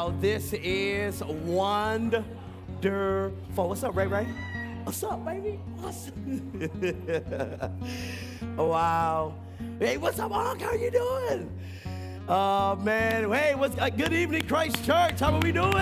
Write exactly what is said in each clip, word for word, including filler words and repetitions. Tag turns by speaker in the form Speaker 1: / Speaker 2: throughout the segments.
Speaker 1: Wow, this is wonderful. What's up, Ray Ray? What's up, baby? What's Wow. Hey, what's up, Unc? How you doing? Oh, man. Hey, what's uh, good evening, Christ Church. How are we doing?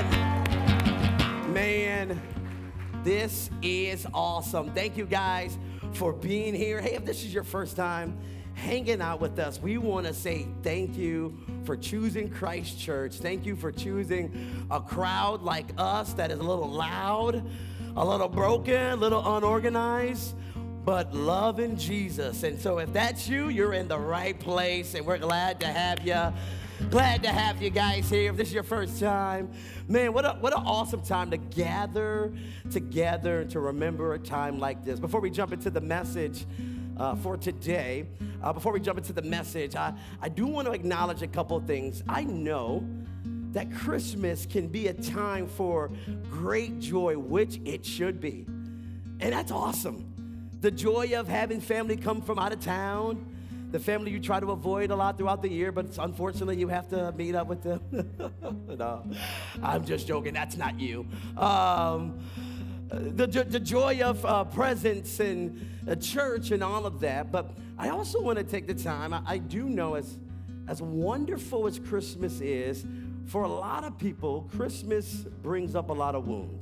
Speaker 1: Man, this is awesome. Thank you guys for being here. Hey, if this is your first time hanging out with us, we want to say thank you for choosing Christ Church. Thank you for choosing a crowd like us that is a little loud, a little broken, a little unorganized, but loving Jesus. And so if that's you, you're in the right place, and we're glad to have you. Glad to have you guys here. If this is your first time, man, what a, what an awesome time to gather together and to remember a time like this. Before we jump into the message uh, for today, uh, before we jump into the message, I, I do want to acknowledge a couple of things. I know that Christmas can be a time for great joy, which it should be. And that's awesome. The joy of having family come from out of town, the family you try to avoid a lot throughout the year, but it's unfortunately you have to meet up with them. No, I'm just joking. That's not you. Um, the, the joy of uh, presence and a church and all of that. But I also want to take the time. I, I do know as, as wonderful as Christmas is, for a lot of people, Christmas brings up a lot of wounds.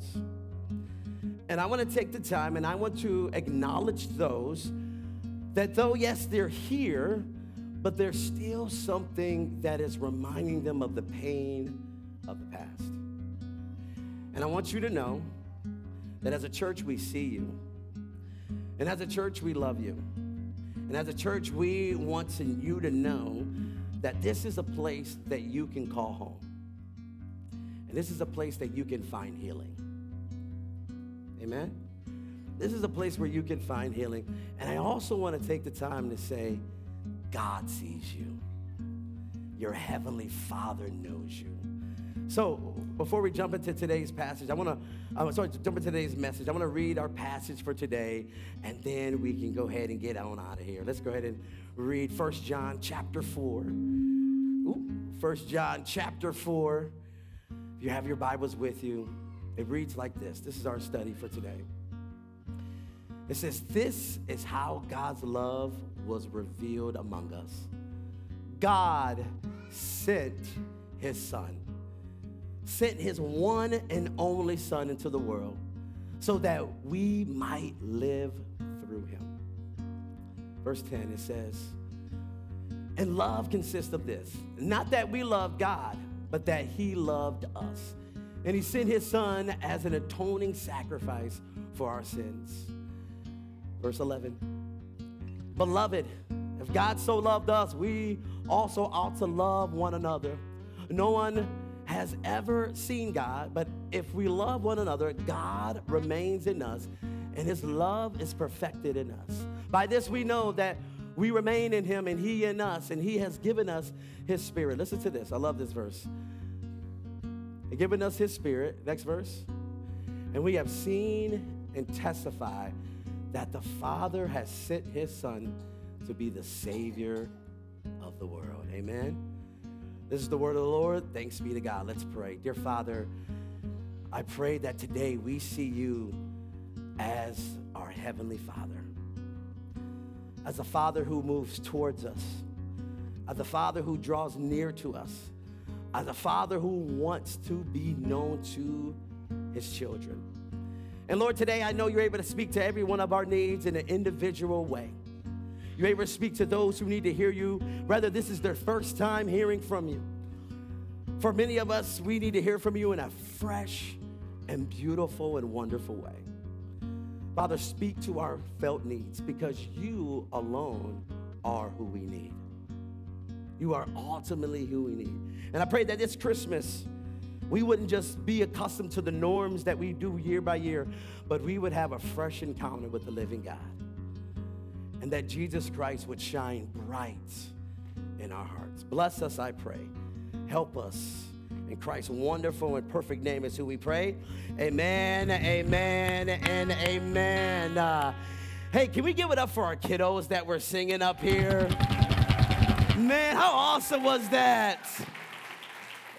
Speaker 1: And I want to take the time and I want to acknowledge those that though, yes, they're here, but there's still something that is reminding them of the pain of the past. And I want you to know that as a church, we see you. And as a church, we love you. And as a church, we want you to know that this is a place that you can call home. And this is a place that you can find healing. Amen? This is a place where you can find healing. And I also want to take the time to say, God sees you. Your heavenly Father knows you. So before we jump into today's passage, I want to, I'm sorry, jump into today's message. I want to read our passage for today, and then we can go ahead and get on out of here. Let's go ahead and read First John chapter four. Ooh, First John chapter four. If you have your Bibles with you, it reads like this. This is our study for today. It says, this is how God's love was revealed among us. God sent his son, sent his one and only son into the world so that we might live through him. Verse ten, it says, and love consists of this, not that we love God, but that he loved us. And he sent his son as an atoning sacrifice for our sins. Verse eleven, beloved, if God so loved us, we also ought to love one another. No one has ever seen God, but if we love one another, God remains in us, and his love is perfected in us. By this we know that we remain in him and he in us, and he has given us his spirit. Listen to this. I love this verse. He's given us his spirit. Next verse. And we have seen and testified that the Father has sent his son to be the Savior of the world. Amen. This is the word of the Lord. Thanks be to God. Let's pray. Dear Father, I pray that today we see you as our heavenly Father, as a Father who moves towards us, as a Father who draws near to us, as a Father who wants to be known to his children. And Lord, today I know you're able to speak to every one of our needs in an individual way. You're able to speak to those who need to hear you, whether this is their first time hearing from you. For many of us, we need to hear from you in a fresh and beautiful and wonderful way. Father, speak to our felt needs, because you alone are who we need. You are ultimately who we need. And I pray that this Christmas, we wouldn't just be accustomed to the norms that we do year by year, but we would have a fresh encounter with the living God. And that Jesus Christ would shine bright in our hearts. Bless us, I pray. Help us. In Christ's wonderful and perfect name is who we pray. Amen, amen, and amen. Uh, hey, can we give it up for our kiddos that we're singing up here? Man, how awesome was that?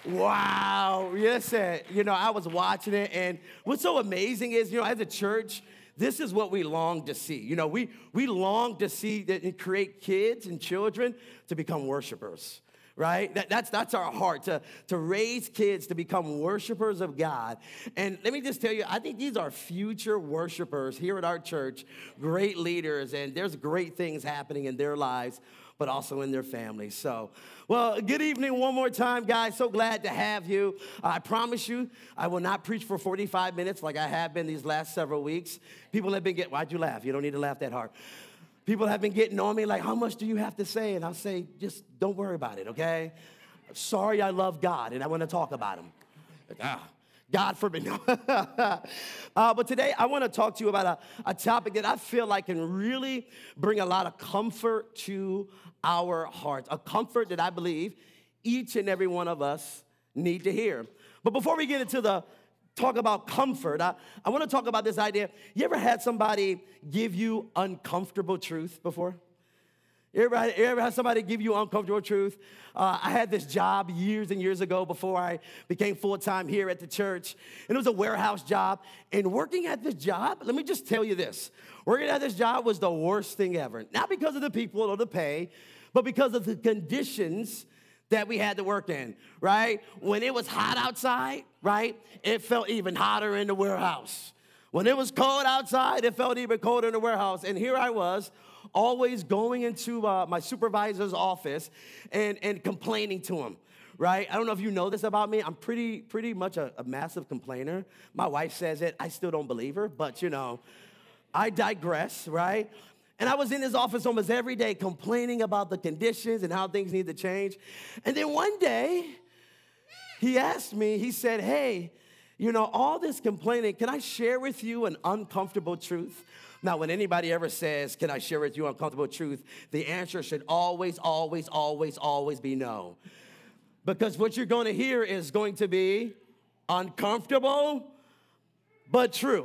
Speaker 1: Wow. Listen, you know, I was watching it, and what's so amazing is, you know, as a church, this is what we long to see. You know, we, we long to see that and create kids and children to become worshipers, right? That, that's, that's our heart, to, to raise kids to become worshipers of God. And let me just tell you, I think these are future worshipers here at our church, great leaders, and there's great things happening in their lives, but also in their families. So, well, good evening one more time, guys. So glad to have you. I promise you, I will not preach for forty-five minutes like I have been these last several weeks. People have been getting, why'd you laugh? You don't need to laugh that hard. People have been getting on me like, how much do you have to say? And I'll say, just don't worry about it, okay? Sorry, I love God, and I want to talk about him. Ah. God forbid. uh, but today I want to talk to you about a, a topic that I feel like can really bring a lot of comfort to our hearts, a comfort that I believe each and every one of us need to hear. But before we get into the talk about comfort, I, I want to talk about this idea. You ever had somebody give you uncomfortable truth before? You ever, you ever had somebody give you uncomfortable truth? Uh, I had this job years and years ago before I became full-time here at the church, and it was a warehouse job. And working at this job, let me just tell you this. Working at this job was the worst thing ever. Not because of the people or the pay, but because of the conditions that we had to work in, right? When it was hot outside, right, it felt even hotter in the warehouse. When it was cold outside, it felt even colder in the warehouse. And here I was, always going into uh, my supervisor's office and, and complaining to him, right? I don't know if you know this about me. I'm pretty pretty much a, a massive complainer. My wife says it. I still don't believe her, but, you know, I digress, right? And I was in his office almost every day complaining about the conditions and how things need to change. And then one day, he asked me, he said, hey, you know, all this complaining, can I share with you an uncomfortable truth? Now, when anybody ever says, can I share with you uncomfortable truth, the answer should always, always, always, always be no. Because what you're going to hear is going to be uncomfortable, but true,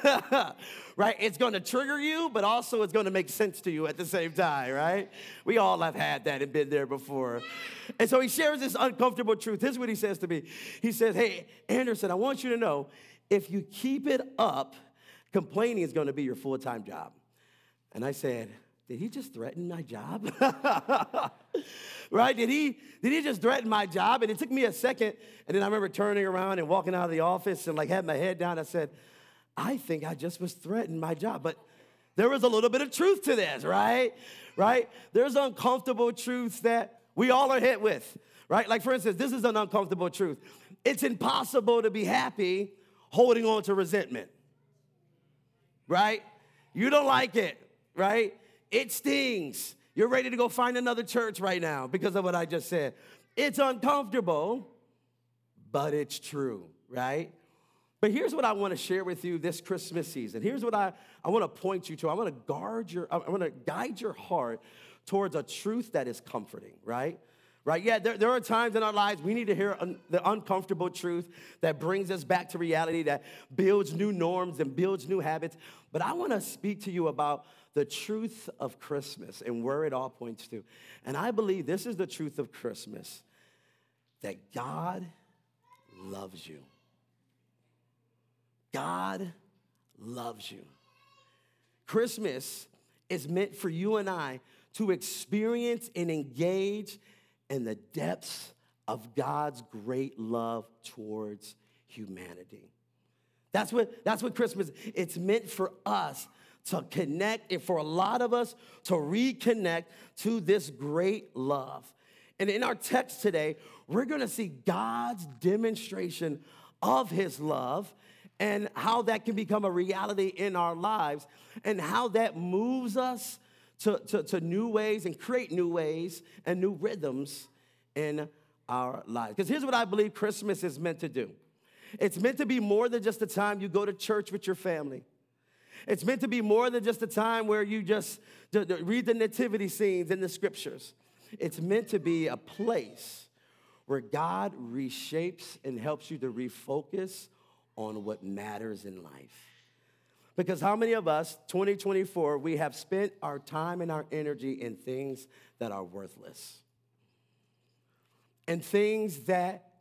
Speaker 1: right? It's going to trigger you, but also it's going to make sense to you at the same time, right? We all have had that and been there before. And so he shares this uncomfortable truth. Here's what he says to me. He says, hey, Anderson, I want you to know, if you keep it up, complaining is going to be your full-time job. And I said, did he just threaten my job? Right? Did he, did he just threaten my job? And it took me a second, and then I remember turning around and walking out of the office and like had my head down. I said, I think I just was threatening my job. But there was a little bit of truth to this, right? Right? There's uncomfortable truths that we all are hit with, right? Like, for instance, this is an uncomfortable truth. It's impossible to be happy holding on to resentment. Right? You don't like it, right? It stings. You're ready to go find another church right now because of what I just said. It's uncomfortable, but it's true, right? But here's what I want to share with you this Christmas season. Here's what I, I want to point you to. I want to guard your, I want to guide your heart towards a truth that is comforting, right? Right? Yeah, there, there are times in our lives we need to hear un, the uncomfortable truth that brings us back to reality, that builds new norms and builds new habits. But I want to speak to you about the truth of Christmas and where it all points to. And I believe this is the truth of Christmas, that God loves you. God loves you. Christmas is meant for you and I to experience and engage in the depths of God's great love towards humanity. That's what, that's what Christmas, it's meant for us to connect, and for a lot of us to reconnect to this great love. And in our text today, we're gonna see God's demonstration of his love and how that can become a reality in our lives and how that moves us to, to, to new ways and create new ways and new rhythms in our lives. Because here's what I believe Christmas is meant to do. It's meant to be more than just a time you go to church with your family. It's meant to be more than just a time where you just read the nativity scenes in the scriptures. It's meant to be a place where God reshapes and helps you to refocus on what matters in life. Because how many of us, twenty twenty-four, we have spent our time and our energy in things that are worthless, and things that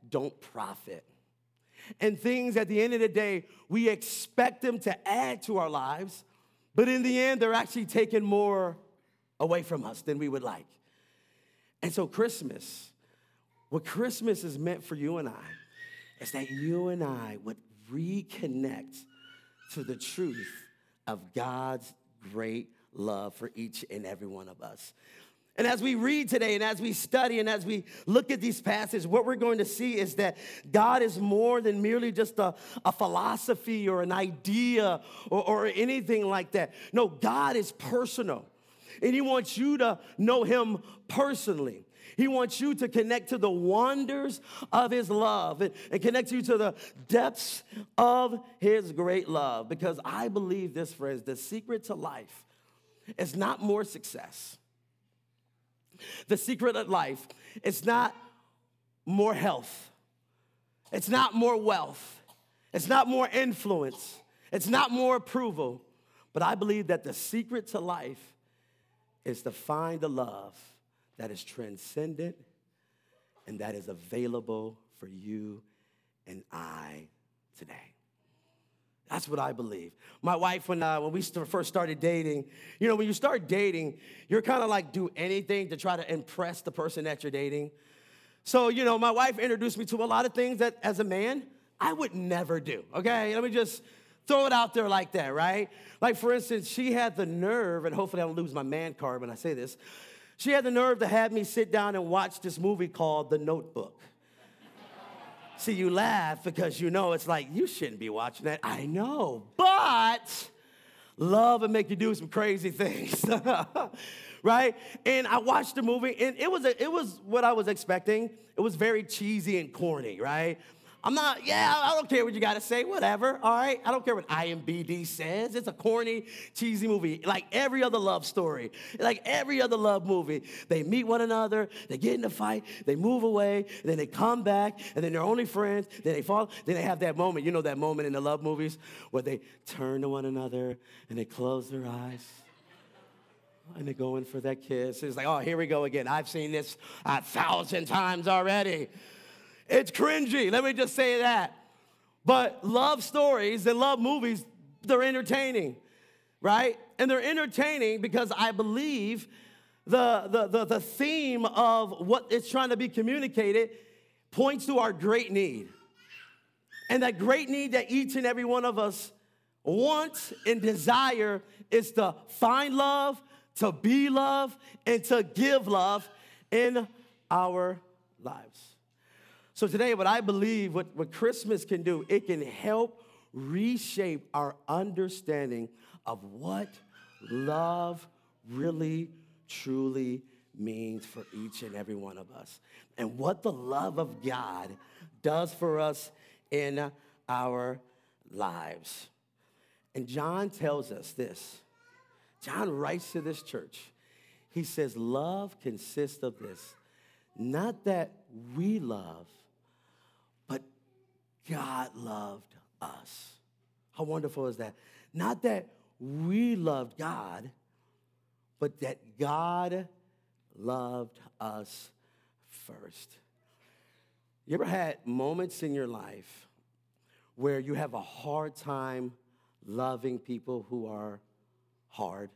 Speaker 1: don't profit. And things at the end of the day, we expect them to add to our lives, but in the end, they're actually taking more away from us than we would like. And so Christmas, what Christmas is meant for you and I, is that you and I would reconnect to the truth of God's great love for each and every one of us. And as we read today and as we study and as we look at these passages, what we're going to see is that God is more than merely just a, a philosophy or an idea or, or anything like that. No, God is personal. And he wants you to know him personally. He wants you to connect to the wonders of his love and, and connect you to the depths of his great love. Because I believe this, friends, the secret to life is not more success. The secret of life is not more health. It's not more wealth. It's not more influence. It's not more approval. But I believe that the secret to life is to find the love that is transcendent and that is available for you and I today. That's what I believe. My wife, when uh, when we st- first started dating, you know, when you start dating, you're kind of like do anything to try to impress the person that you're dating. So, you know, my wife introduced me to a lot of things that as a man, I would never do, okay? Let me just throw it out there like that, right? Like, for instance, she had the nerve, and hopefully I don't lose my man card when I say this, she had the nerve to have me sit down and watch this movie called The Notebook. See, you laugh because you know it's like, you shouldn't be watching that. I know, but love will make you do some crazy things, right? And I watched the movie, and it was, a, it was what I was expecting. It was very cheesy and corny, right? I'm not, yeah, I don't care what you got to say, whatever, all right? I don't care what I M D B says. It's a corny, cheesy movie, like every other love story, like every other love movie. They meet one another, they get in a fight, they move away, and then they come back, and then they're only friends, then they fall, then they have that moment, you know that moment in the love movies where they turn to one another, and they close their eyes, and they go in for that kiss. It's like, oh, here we go again. I've seen this a thousand times already. It's cringy, let me just say that. But love stories and love movies, they're entertaining, right? And they're entertaining because I believe the, the, the, the theme of what it's trying to be communicated points to our great need. And that great need that each and every one of us want and desire is to find love, to be love, and to give love in our lives. So today, what I believe, what, what Christmas can do, it can help reshape our understanding of what love really, truly means for each and every one of us, and what the love of God does for us in our lives. And John tells us this. John writes to this church. He says, love consists of this, not that we love, but God loved us. How wonderful is that? Not that we loved God, but that God loved us first. You ever had moments in your life where you have a hard time loving people who are hard?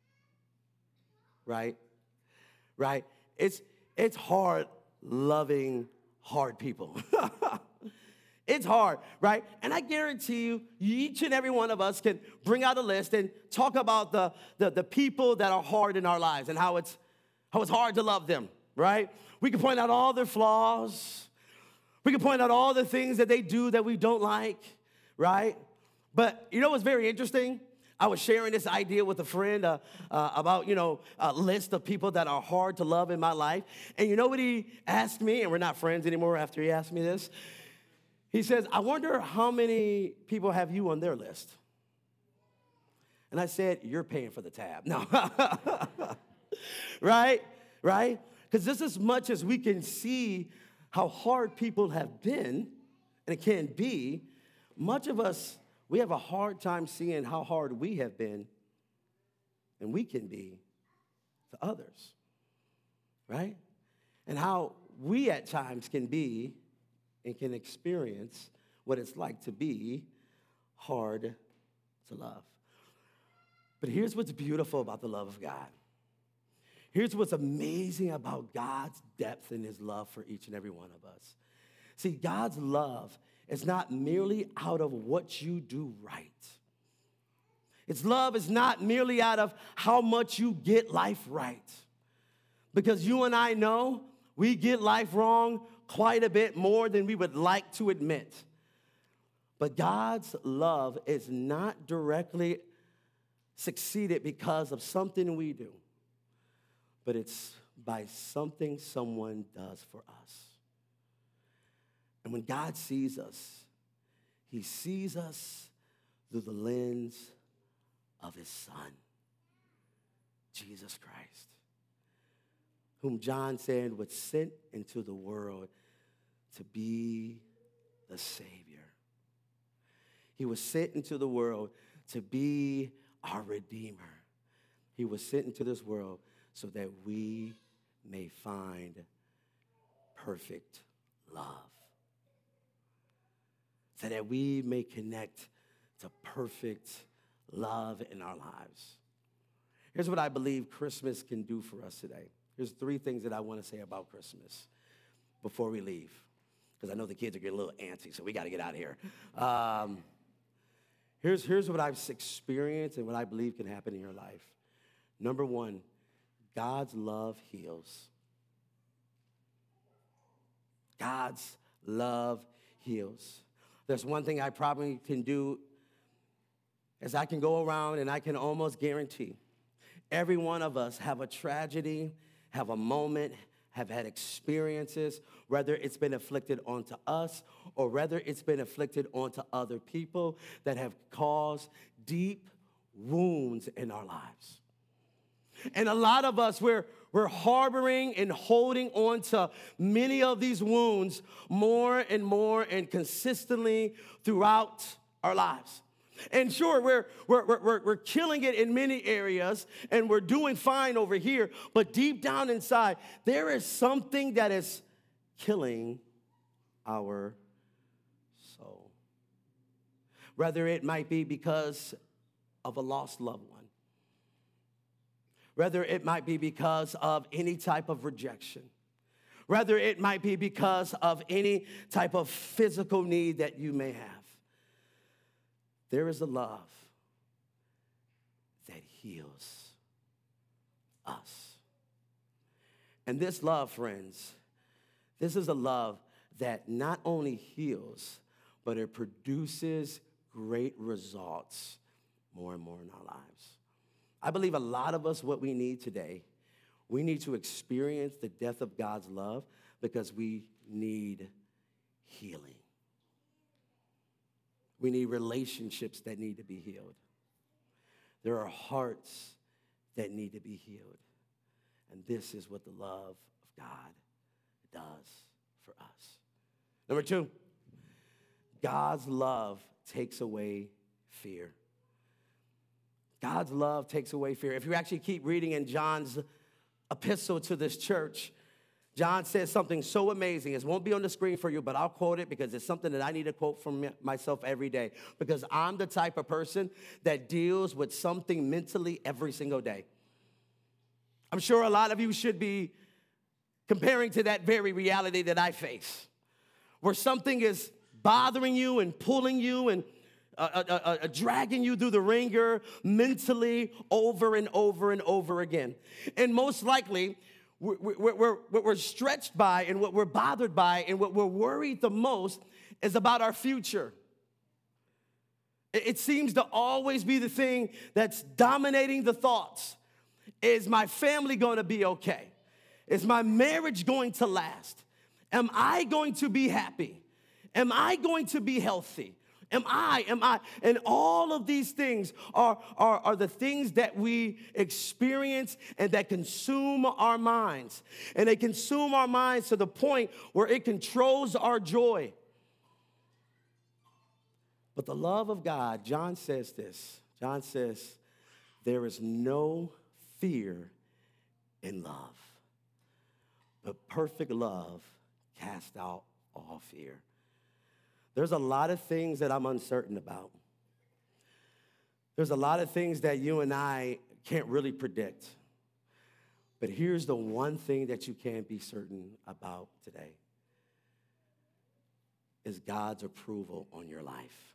Speaker 1: Right? Right? It's, it's hard loving hard people. It's hard, right? And I guarantee you, each and every one of us can bring out a list and talk about the, the, the people that are hard in our lives and how it's, how it's hard to love them, right? We can point out all their flaws. We can point out all the things that they do that we don't like, right? But you know what's very interesting? I was sharing this idea with a friend uh, uh, about, you know, a list of people that are hard to love in my life. And you know what he asked me? And we're not friends anymore after he asked me this. He says, I wonder how many people have you on their list? And I said, you're paying for the tab. No. Right? Right? Because just as much as we can see how hard people have been, and it can be, much of us, we have a hard time seeing how hard we have been and we can be to others, right? And how we at times can be and can experience what it's like to be hard to love. But here's what's beautiful about the love of God. Here's what's amazing about God's depth and his love for each and every one of us. See, God's love is not merely out of what you do right. Its love is not merely out of how much you get life right. Because you and I know we get life wrong quite a bit more than we would like to admit. But God's love is not directly succeeded because of something we do, but it's by something someone does for us. And when God sees us, he sees us through the lens of his Son, Jesus Christ, whom John said was sent into the world to be the Savior. He was sent into the world to be our Redeemer. He was sent into this world so that we may find perfect love, so that we may connect to perfect love in our lives. Here's what I believe Christmas can do for us today. Here's three things that I want to say about Christmas before we leave, because I know the kids are getting a little antsy, so we got to get out of here. Um, here's, here's what I've experienced and what I believe can happen in your life. Number one, God's love heals. God's love heals. There's one thing I probably can do is I can go around and I can almost guarantee every one of us have a tragedy, have a moment, have had experiences, whether it's been afflicted onto us or whether it's been afflicted onto other people that have caused deep wounds in our lives. And a lot of us, we're, we're harboring and holding on to many of these wounds more and more and consistently throughout our lives. And sure, we're, we're, we're, we're killing it in many areas, and we're doing fine over here, but deep down inside, there is something that is killing our soul. Whether it might be because of a lost loved one, whether it might be because of any type of rejection, whether it might be because of any type of physical need that you may have. There is a love that heals us. And this love, friends, this is a love that not only heals, but it produces great results more and more in our lives. I believe a lot of us, what we need today, we need to experience the depth of God's love because we need healing. We need relationships that need to be healed. There are hearts that need to be healed. And this is what the love of God does for us. Number two, God's love takes away fear. God's love takes away fear. If you actually keep reading in John's epistle to this church, John says something so amazing. It won't be on the screen for you, but I'll quote it because it's something that I need to quote from myself every day, because I'm the type of person that deals with something mentally every single day. I'm sure a lot of you should be comparing to that very reality that I face, where something is bothering you and pulling you and Uh, uh, uh, uh, dragging you through the ringer mentally over and over and over again. And most likely, we're, we're, we're, what we're stretched by and what we're bothered by and what we're worried the most is about our future. It, it seems to always be the thing that's dominating the thoughts. Is my family going to be okay? Is my marriage going to last? Am I going to be happy? Am I going to be healthy? Am I, am I, and all of these things are, are, are the things that we experience and that consume our minds. And they consume our minds to the point where it controls our joy. But the love of God, John says this. John says, there is no fear in love, but perfect love casts out all fear. There's a lot of things that I'm uncertain about. There's a lot of things that you and I can't really predict. But here's the one thing that you can be certain about today is God's approval on your life.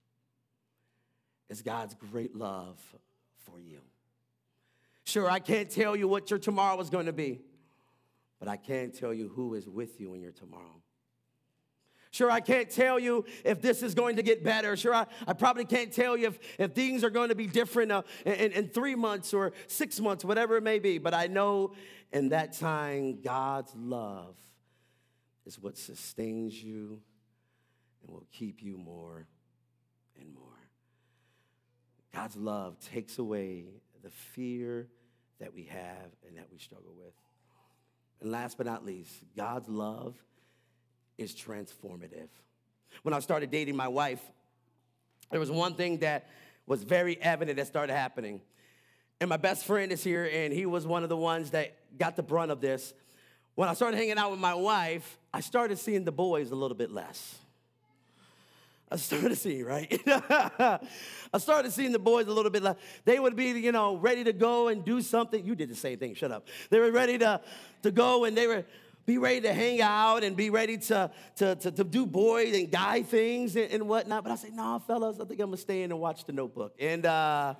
Speaker 1: It's God's great love for you. Sure, I can't tell you what your tomorrow is going to be, but I can tell you who is with you in your tomorrow. Sure, I can't tell you if this is going to get better. Sure, I, I probably can't tell you if, if things are going to be different uh, in, in three months or six months, whatever it may be. But I know in that time, God's love is what sustains you and will keep you more and more. God's love takes away the fear that we have and that we struggle with. And last but not least, God's love is transformative. When I started dating my wife, there was one thing that was very evident that started happening. And my best friend is here, and he was one of the ones that got the brunt of this. When I started hanging out with my wife, I started seeing the boys a little bit less. I started seeing, right? I started seeing the boys a little bit less. They would be, you know, ready to go and do something. You did the same thing, shut up. They were ready to, to go, and they were be ready to hang out and be ready to, to, to, to do boy and guy things and, and whatnot. But I said, no, fellas, I think I'm going to stay in and watch The Notebook. And uh,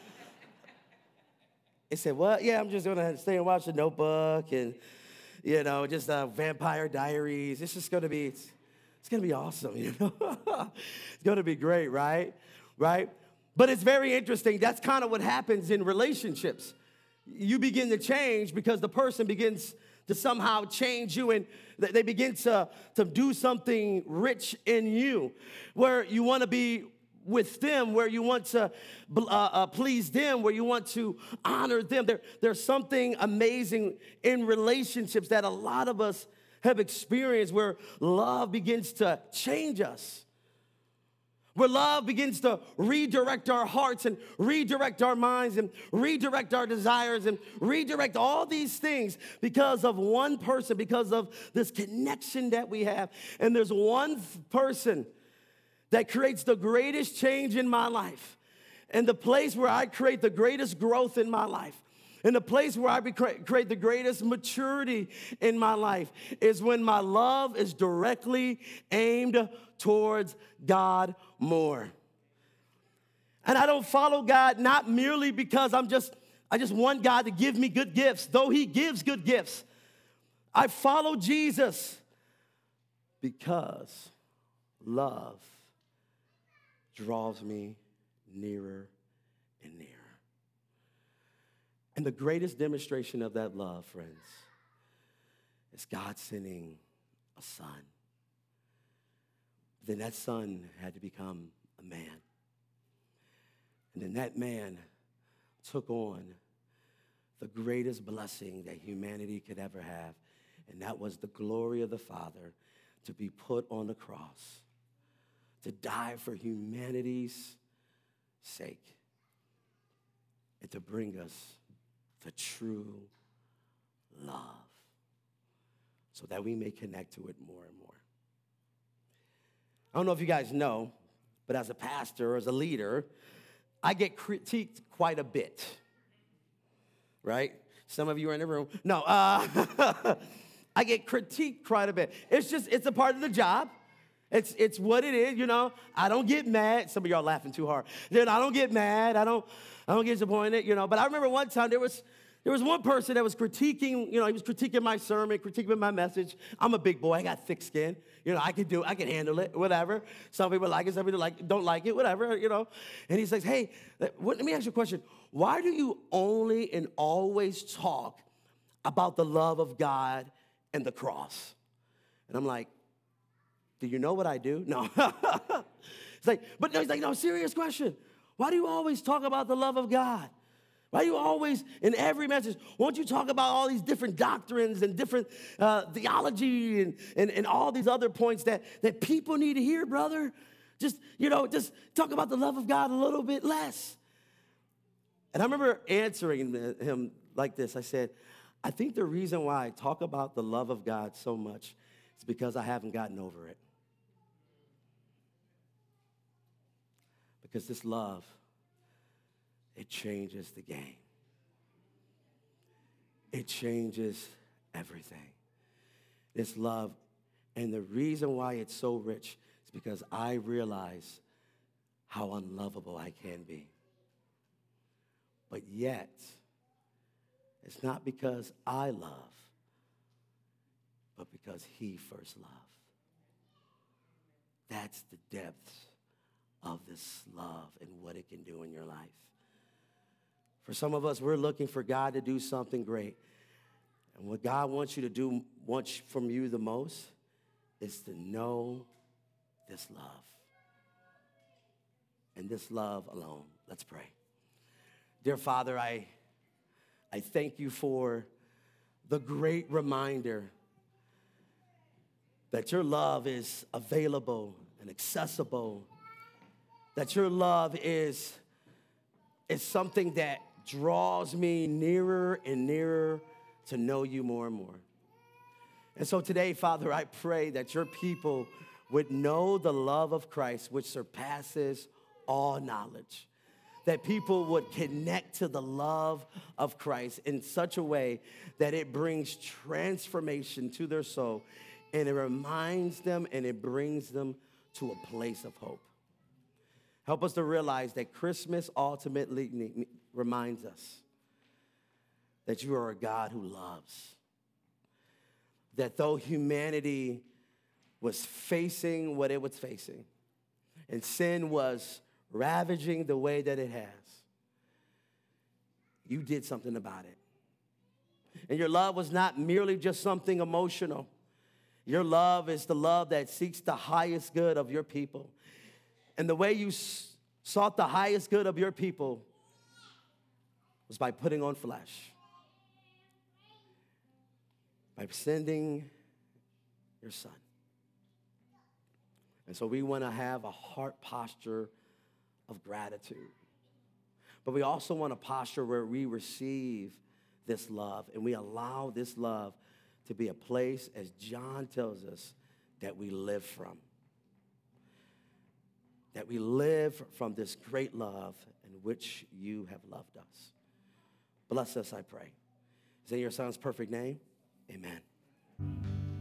Speaker 1: they said, what? Yeah, I'm just going to stay and watch The Notebook and, you know, just uh, Vampire Diaries. It's just going to be, it's, it's going to be awesome, you know. It's going to be great, right? Right? But it's very interesting. That's kind of what happens in relationships. You begin to change because the person begins to somehow change you, and they begin to, to do something rich in you, where you want to be with them, where you want to uh, uh, please them, where you want to honor them. There, there's something amazing in relationships that a lot of us have experienced, where love begins to change us. Where love begins to redirect our hearts and redirect our minds and redirect our desires and redirect all these things because of one person, because of this connection that we have. And there's one person that creates the greatest change in my life, and the place where I create the greatest growth in my life, and the place where I create the greatest maturity in my life is when my love is directly aimed towards God more. And I don't follow God not merely because I'm just, I just want God to give me good gifts, though he gives good gifts. I follow Jesus because love draws me nearer and nearer. And the greatest demonstration of that love, friends, is God sending a son. Then that son had to become a man. And then that man took on the greatest blessing that humanity could ever have, and that was the glory of the Father to be put on the cross, to die for humanity's sake, and to bring us the true love so that we may connect to it more and more. I don't know if you guys know, but as a pastor, as a leader, I get critiqued quite a bit, right? Some of you are in the room. No, uh, I get critiqued quite a bit. It's just, it's a part of the job. It's it's what it is, you know. I don't get mad. Some of y'all laughing too hard. Then I don't get mad. I don't I don't get disappointed, you know. But I remember one time there was there was one person that was critiquing, you know, he was critiquing my sermon, critiquing my message. I'm a big boy. I got thick skin. You know, I can do I can handle it, whatever. Some people like it, some people like don't like it, whatever, you know. And he says, hey, let me ask you a question. Why do you only and always talk about the love of God and the cross? And I'm like, do you know what I do? No. It's like, but no, he's like, no, serious question. Why do you always talk about the love of God? Why do you always, in every message, won't you talk about all these different doctrines and different uh, theology and, and, and all these other points that, that people need to hear, brother? Just, you know, just talk about the love of God a little bit less. And I remember answering him like this. I said, I think the reason why I talk about the love of God so much is because I haven't gotten over it. Because this love, it changes the game. It changes everything. This love, and the reason why it's so rich is because I realize how unlovable I can be. But yet, it's not because I love, but because he first loved. That's the depth of this love and what it can do in your life. For some of us, we're looking for God to do something great. And what God wants you to do, wants from you the most, is to know this love. And this love alone. Let's pray. Dear Father, I, I thank you for the great reminder that your love is available and accessible, that your love is, is something that draws me nearer and nearer to know you more and more. And so today, Father, I pray that your people would know the love of Christ, which surpasses all knowledge. That people would connect to the love of Christ in such a way that it brings transformation to their soul, and it reminds them and it brings them to a place of hope. Help us to realize that Christmas ultimately reminds us that you are a God who loves. That though humanity was facing what it was facing, and sin was ravaging the way that it has, you did something about it. And your love was not merely just something emotional. Your love is the love that seeks the highest good of your people. And the way you s- sought the highest good of your people was by putting on flesh, by sending your son. And so we want to have a heart posture of gratitude. But we also want a posture where we receive this love and we allow this love to be a place, as John tells us, that we live from. That we live from this great love in which you have loved us. Bless us, I pray. Is in your son's perfect name? Amen.